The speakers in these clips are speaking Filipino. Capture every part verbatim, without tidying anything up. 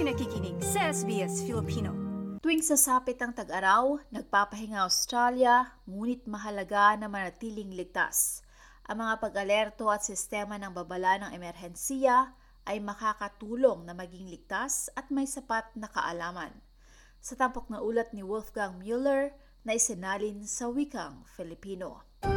Kayo'y nakikinig sa S B S Filipino. Tuwing sasapit ang tag-araw, nagpapahinga Australia, ngunit mahalaga na manatiling ligtas. Ang mga pag-alerto at sistema ng babala ng emerhensiya ay makakatulong na maging ligtas at may sapat na kaalaman. Sa tampok na ulat ni Wolfgang Mueller na isinalin sa wikang Filipino.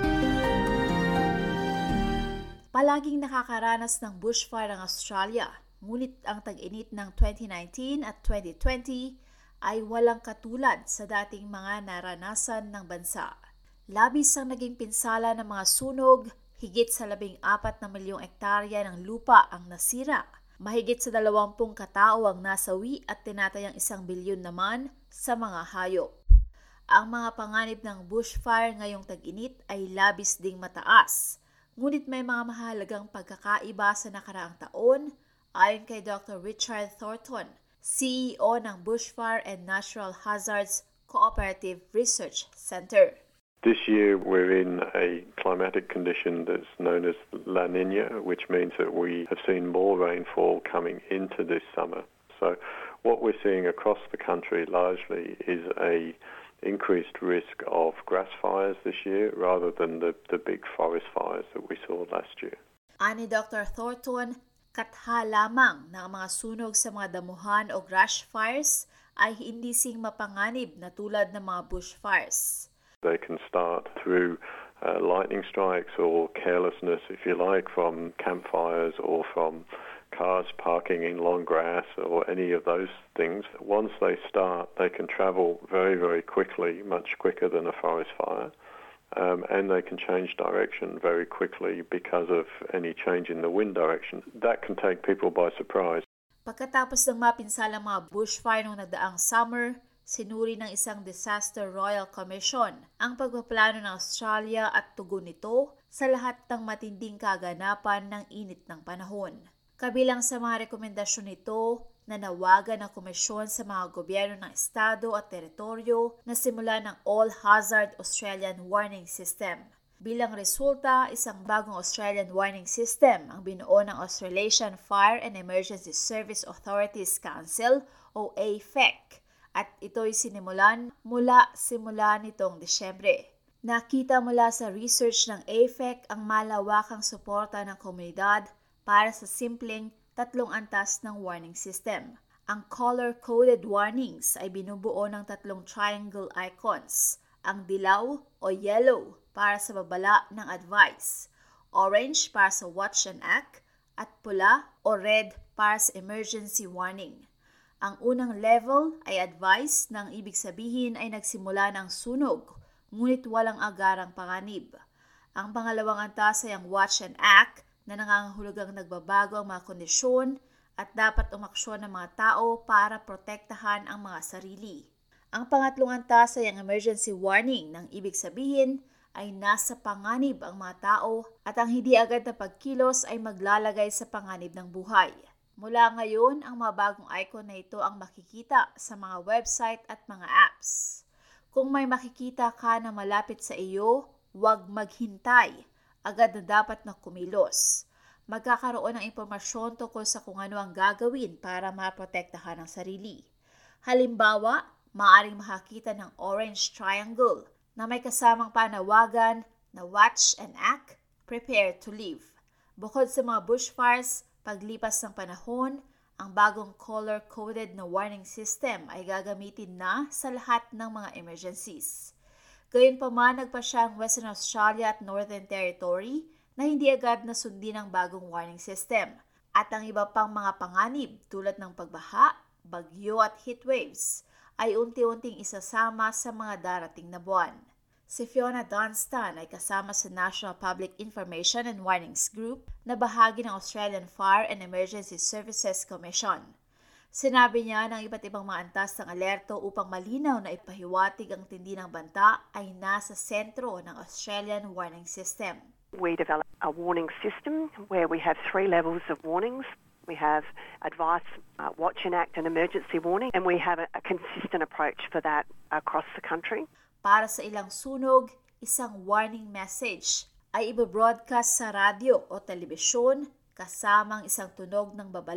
Palaging nakakaranas ng bushfire ang Australia, ngunit ang tag-init ng twenty nineteen at twenty twenty ay walang katulad sa dating mga naranasan ng bansa. Labis ang naging pinsala ng mga sunog, higit sa labing apat na milyong ektarya ng lupa ang nasira. Mahigit sa dalawampung katao ang nasawi at tinatayang isang bilyon naman sa mga hayop. Ang mga panganib ng bushfire ngayong tag-init ay labis ding mataas, ngunit may mga mahalagang pagkakaiba sa nakaraang taon ayon kay Doctor Richard Thornton, C E O ng Bushfire and Natural Hazards Cooperative Research Center. This year we're in a climatic condition that's known as La Niña, which means that we have seen more rainfall coming into this summer. So what we're seeing across the country largely is a increased risk of grass fires this year rather than the, the big forest fires that we saw last year. Ani Doctor Thornton, katha lamang na ang mga sunog sa mga damuhan o brush fires ay hindi sing mapanganib na tulad ng mga bushfires. They can start through uh, lightning strikes or carelessness, if you like, from campfires or from cars parking in long grass or any of those things. Once they start, they can travel very, very quickly, much quicker than a forest fire. Um, and they can change direction very quickly because of any change in the wind direction. That can take people by surprise. Pagkatapos ng mapinsalang mga bushfire noong nagdaang summer, sinuri ng isang Disaster Royal Commission ang pagpaplano ng Australia at tugon nito sa lahat ng matinding kaganapan ng init ng panahon. Kabilang sa mga rekomendasyon nito, nanawagan ng komisyon sa mga gobyerno ng estado at teritoryo na simula ng All-Hazard Australian Warning System. Bilang resulta, isang bagong Australian Warning System ang binuo ng Australasian Fire and Emergency Service Authorities Council o A F E C at ito'y sinimulan mula simula nitong Disyembre. Nakita mula sa research ng A F E C ang malawakang suporta ng komunidad para sa simpleng tatlong antas ng warning system. Ang color-coded warnings ay binubuo ng tatlong triangle icons, ang dilaw o yellow para sa babala ng advice, orange para sa watch and act, at pula o red para sa emergency warning. Ang unang level ay advice na ang ibig sabihin ay nagsimula ng sunog, ngunit walang agarang panganib. Ang pangalawang antas ay ang watch and act, na nangangahulugang nagbabago ang mga kondisyon at dapat umaksyon ng mga tao para protektahan ang mga sarili. Ang pangatlong antas ay ang emergency warning nang ibig sabihin ay nasa panganib ang mga tao at ang hindi agad na pagkilos ay maglalagay sa panganib ng buhay. Mula ngayon, ang mga bagong icon na ito ang makikita sa mga website at mga apps. Kung may makikita ka na malapit sa iyo, huwag maghintay. Agad na dapat na kumilos. Magkakaroon ng impormasyon tungkol sa kung ano ang gagawin para maprotektahan ang sarili. Halimbawa, maaaring makakita ng orange triangle na may kasamang panawagan na watch and act, prepare to live. Bukod sa mga bushfires, paglipas ng panahon, ang bagong color-coded na warning system ay gagamitin na sa lahat ng mga emergencies. Gayunpaman, nagpasya ang Western Australia at Northern Territory na hindi agad na sundin ang bagong warning system at ang iba pang mga panganib tulad ng pagbaha, bagyo at heatwaves ay unti-unting isasama sa mga darating na buwan. Si Fiona Dunstan ay kasama sa National Public Information and Warnings Group na bahagi ng Australian Fire and Emergency Services Commission. Sinabi niya ng iba't ibang mga antas ng alerto upang malinaw na ipahiwatig ang tindi ng banta ay nasa sentro ng Australian warning system. We developed a warning system where we have three levels of warnings. We have advice, uh, watch and act and emergency warning, and we have a, a consistent approach for that across the country. Para sa ilang sunog, isang warning message ay ibabroadcast sa radyo o telebisyon kasamang isang tunog ng babala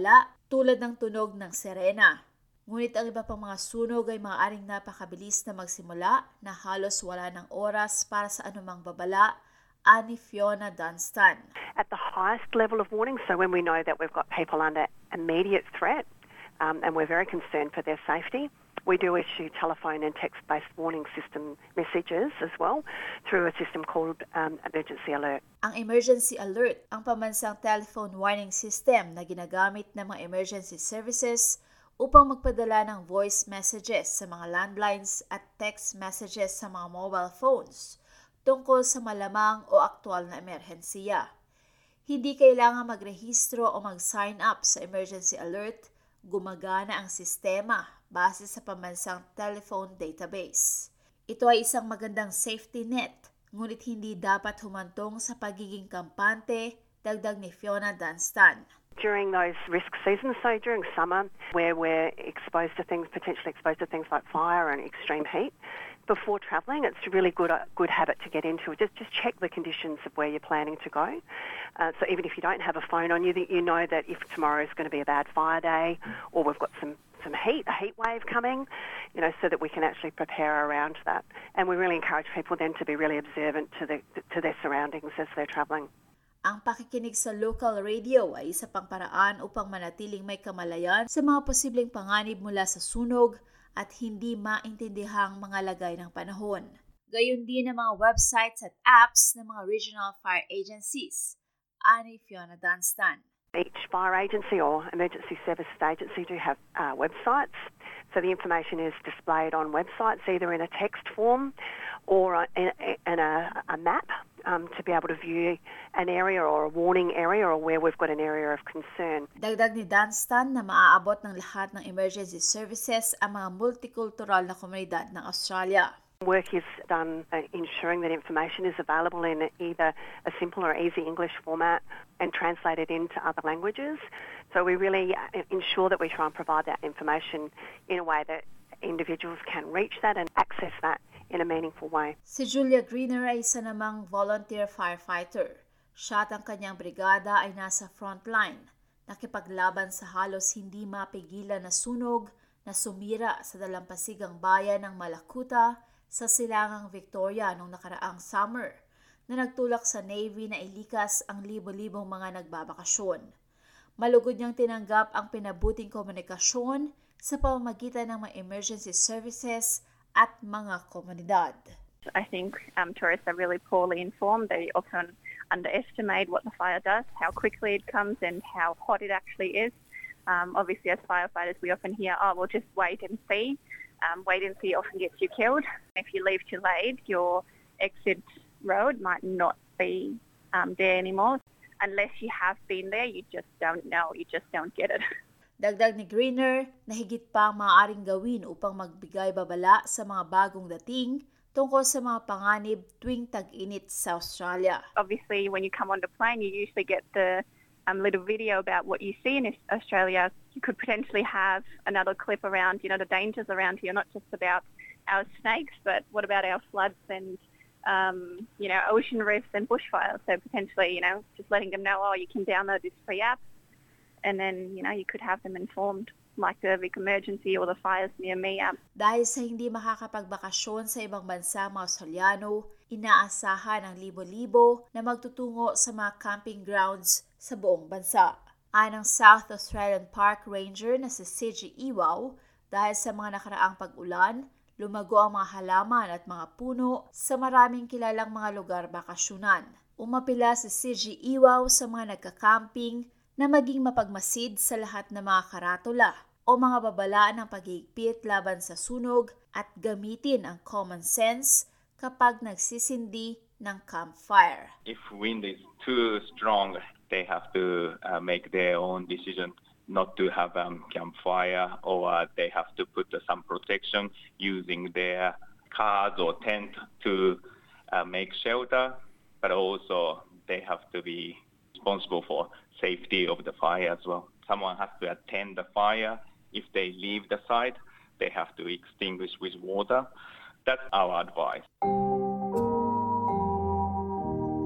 tulad ng tunog ng sirena. Ngunit ang iba pang mga sunog ay maaaring napakabilis na magsimula na halos wala ng oras para sa anumang babala, ani Fiona Dunstan. At the highest level of warning, so when we know that we've got people under immediate threat um, and we're very concerned for their safety, we do issue telephone and text-based warning system messages as well through a system called um, Emergency Alert. Ang Emergency Alert, ang pambansang telephone warning system na ginagamit ng mga emergency services upang magpadala ng voice messages sa mga landlines at text messages sa mga mobile phones tungkol sa malamang o aktwal na emerhensiya. Hindi kailangan magrehistro o mag-sign up sa Emergency Alert, gumagana ang sistema base sa pambansang telephone database. Ito ay isang magandang safety net, ngunit hindi dapat humantong sa pagiging kampante, dagdag ni Fiona Dunstan. During those risk seasons, so during summer, where we're exposed to things, potentially exposed to things like fire and extreme heat, before travelling, it's a really good uh, good habit to get into. Just just check the conditions of where you're planning to go. Uh, so even if you don't have a phone on you, that you know that if tomorrow is going to be a bad fire day, or we've got some some heat, a heat wave coming, you know, so that we can actually prepare around that. And we really encourage people then to be really observant to the to their surroundings as they're travelling. Ang pakikinig sa local radio ay isa pang paraan upang manatiling may kamalayan sa mga posibleng panganib mula sa sunog at hindi maintindihang mga lagay ng panahon. Gayon din ang mga websites at apps ng mga regional fire agencies, ani Fiona Dunstan. Each fire agency or emergency services agency do have uh, websites. So the information is displayed on websites either in a text form or in, in a, a map um, to be able to view an area or a warning area or where we've got an area of concern. Dagdag ni Dunstan na maaabot ng lahat ng emergency services ang mga multicultural na komunidad ng Australia. Work is done uh, ensuring that information is available in either a simple or easy English format and translated into other languages. So we really ensure that we try and provide that information in a way that individuals can reach that and access that in a meaningful way. Si Julia Greener ay isa namang volunteer firefighter. Siya at ang kanyang brigada ay nasa frontline, nakipaglaban sa halos hindi mapigilan na sunog na sumira sa dalampasigang bayan ng Malakuta sa silangang Victoria noong nakaraang summer na nagtulak sa Navy na ilikas ang libo-libong mga nagbabakasyon. Malugod niyang tinanggap ang pinabuting komunikasyon sa pamamagitan ng mga emergency services at mga komunidad. I think um, tourists are really poorly informed. They often underestimate what the fire does, how quickly it comes and how hot it actually is. Um, obviously, as firefighters, we often hear, oh, we'll just wait and see. Um, wait and see often gets you killed. If you leave too late, your exit road might not be um, there anymore. Unless you have been there, you just don't know. You just don't get it. Dagdag ni Greener na higit pa ang maaaring gawin upang magbigay babala sa mga bagong dating tungkol sa mga panganib tuwing tag-init sa Australia. Obviously, when you come on the plane, you usually get the um, little video about what you see in Australia. You could potentially have another clip around, you know, the dangers around here, not just about our snakes, but what about our floods and, um, you know, ocean rifts and bushfires. So potentially, you know, just letting them know, oh, you can download this free app, and then, you know, you could have them informed, like the Vic Emergency or the Fires Near Me app. Dahil sa hindi makakapagbakasyon sa ibang bansa mga Australiano, inaasahan ng libo-libo na magtutungo sa mga camping grounds sa buong bansa. Ayon ng South Australian Park Ranger na si C G Iwaw, dahil sa mga nakaraang pag-ulan, lumago ang mga halaman at mga puno sa maraming kilalang mga lugar bakasyunan. Umapila si C G Iwaw sa mga nagka-camping na maging mapagmasid sa lahat ng mga karatula o mga babala ng paghihigpit laban sa sunog at gamitin ang common sense kapag nagsisindi ng campfire. If wind is too strong, they have to uh, make their own decision not to have um, campfire, or uh, they have to put uh, some protection using their cars or tent to uh, make shelter, but also they have to be responsible for safety of the fire as well. Someone has to attend the fire. If they leave the site, they have to extinguish with water. That's our advice.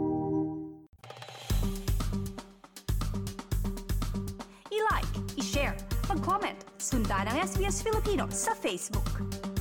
I-like, i-share, Sundan ang S B S Filipino sa Facebook.